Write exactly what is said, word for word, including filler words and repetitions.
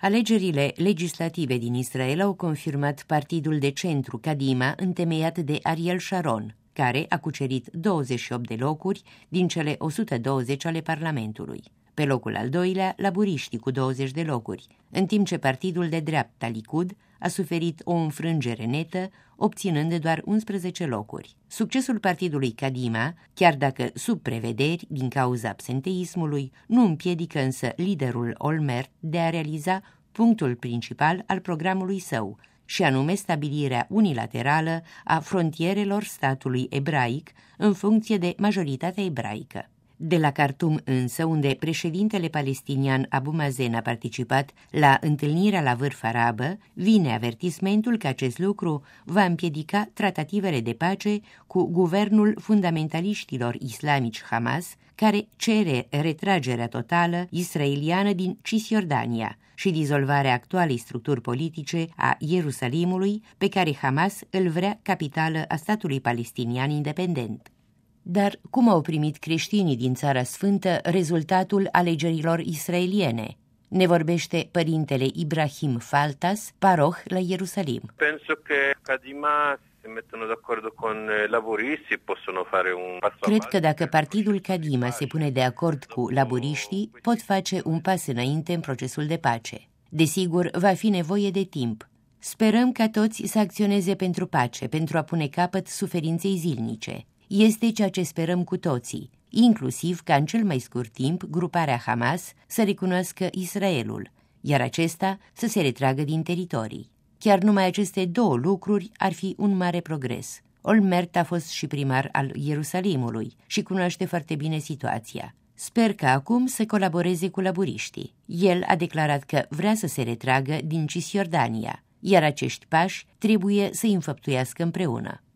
Alegerile legislative din Israel au confirmat partidul de centru Kadima, întemeiat de Ariel Sharon, care a cucerit douăzeci și opt de locuri din cele o sută douăzeci ale Parlamentului. Pe locul al doilea, laburiștii cu douăzeci de locuri, în timp ce partidul de dreapta Likud a suferit o înfrângere netă, obținând doar unsprezece locuri. Succesul partidului Kadima, chiar dacă sub prevederi din cauza absenteismului, nu împiedică însă liderul Olmert de a realiza punctul principal al programului său, și anume stabilirea unilaterală a frontierelor statului ebraic în funcție de majoritatea ebraică. De la Khartoum însă, unde președintele palestinian Abu Mazen a participat la întâlnirea la vârf arabă, vine avertismentul că acest lucru va împiedica tratativele de pace cu guvernul fundamentaliștilor islamici Hamas, care cere retragerea totală israeliană din Cisjordania și dizolvarea actualei structuri politice a Ierusalimului, pe care Hamas îl vrea capitală a statului palestinian independent. Dar cum au primit creștinii din Țara Sfântă rezultatul alegerilor israeliene? Ne vorbește părintele Ibrahim Faltas, paroh la Ierusalim. Penso che Kadima se mettono d'accordo con laburisti possono fare un passo avanti. Cred că dacă partidul Kadima se pune de acord cu laburiștii, pot face un pas înainte în procesul de pace. Desigur, va fi nevoie de timp. Sperăm ca toți să acționeze pentru pace, pentru a pune capăt suferinței zilnice. Este ceea ce sperăm cu toții, inclusiv ca în cel mai scurt timp gruparea Hamas să recunoască Israelul, iar acesta să se retragă din teritorii. Chiar numai aceste două lucruri ar fi un mare progres. Olmert a fost și primar al Ierusalimului și cunoaște foarte bine situația. Sper că acum să colaboreze cu laburiștii. El a declarat că vrea să se retragă din Cisjordania, iar acești pași trebuie să îi înfăptuiască împreună.